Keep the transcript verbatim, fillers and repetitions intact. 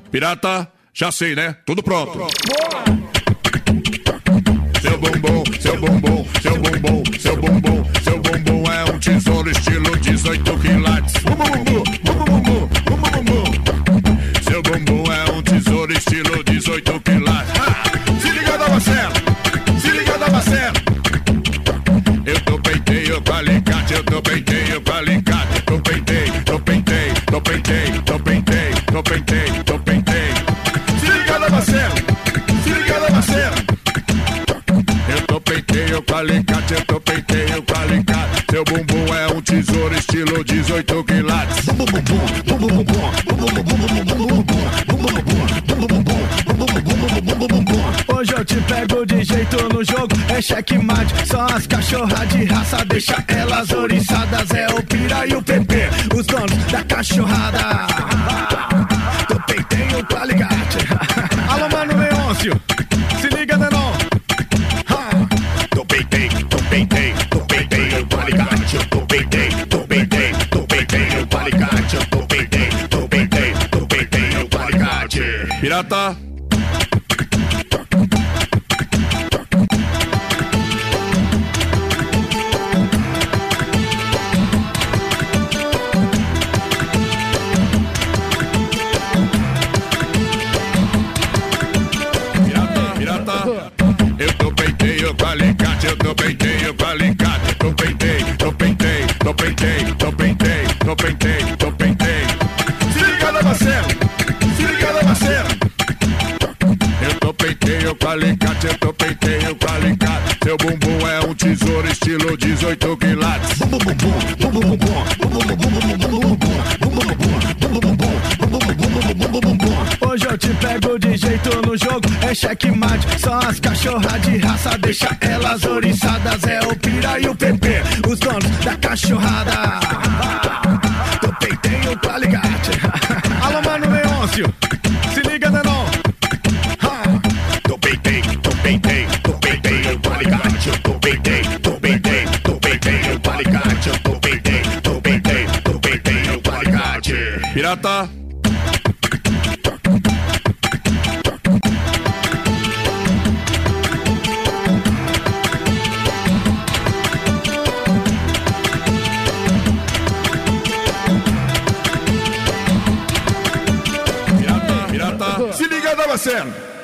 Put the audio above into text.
Pirata, já sei, né? Tudo pronto. Seu bumbum, seu bumbum, seu bumbum, seu bumbum, seu bumbum é um tesouro estilo dezoito quilates. Bumbum, bumbum, bumbum, bumbum, bumbum. Seu bumbum é um tesouro estilo dezoito quilates. Ah, se liga da Marcelo, se liga da Marcelo. Eu tô penteio com alicate, eu tô penteio com alicate. Tô penteio, tô penteio, tô penteio, tô penteio, tô penteio, tô penteio. Se liga da Marcelo, se liga da Marcelo. Eu tô penteio com alicate, eu tô penteio com alicate. Seu bumbum é um tesouro estilo dezoito quilates. Bum bum bum bum bum bum bum bum bum bum bum. Hoje eu te pego de jeito no jogo, é checkmate. Só as cachorras de raça, deixa elas oriçadas. É o Pira e o Pepe, os donos da cachorrada. Tô penteio com alicate. Alô, mano Leôncio, se liga, Nenon. Tô penteio, tô penteio, tô penteio com alicate. Eu tô penteio, tô penteio, tô penteio com alicate. Eu tô penteio, tô penteio, tô penteio com alicate. Pirata. Eu tô penteio com alicate, eu tô penteio com alicate. Tô penteio, tô penteio, tô penteio, tô penteio, tô penteio, tô penteio. Se liga da Marcelo, se liga da Marcelo. Eu tô penteio com alicate, eu tô penteio com alicate. Seu bumbum é um tesouro estilo dezoito quilates. Bum bum bum bum bum bum bum bum bum bum bum bum. Hoje eu te pego de jeito no jogo, é checkmate. Só as cachorras de raça, deixa elas oriçadas. É o Pira e o Pepe, os donos da cachorrada. Tô penteio com alicate. Alô, mano Leôncio, se liga, Nenon. Tô penteio, tô penteio, tô penteio com alicate. Eu tô penteio, tô penteio, tô penteio com alicate. Eu tô penteio, tô penteio, tô penteio com alicate. Pirata. Se liga da Marcelo.